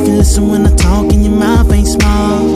if you listen when I talk and your mouth ain't small.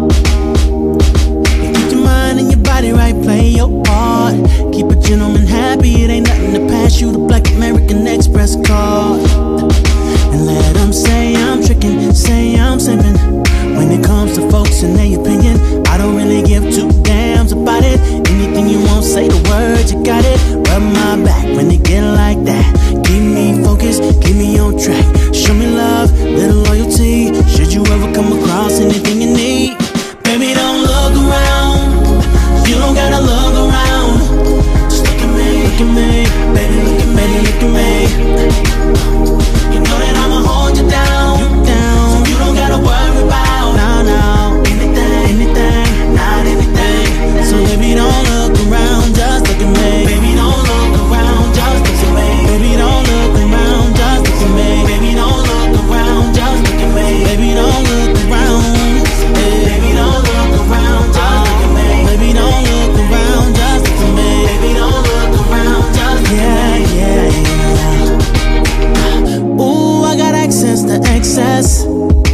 Keep your mind and your body right, play your part. Keep a gentleman happy, it ain't nothing to pass you the Black American Express card. And let them say I'm tricking, say I'm simping. When it comes to folks and their opinion, I don't really give two damns about it. Anything you want, say the words, you got it. Rub my back when it get like that. Keep me focused, keep me on track. Show me love, little loyalty. Should you ever come across anything you need, baby, don't look around. You don't gotta look around. Just look at me, baby, look at me, look at me. You know that I'ma hold you down, so you don't gotta worry about anything, not anything. So baby, don't look around, just look at me. Baby, don't look around, just look at me. Baby, don't look around, just look at me. Baby, don't look around, just look at me. Baby, don't look around. Baby, don't look around, just look at me. Baby, don't look around, just look at me. Baby, don't look around, just look at me. Yeah. Ooh, I got access to excess.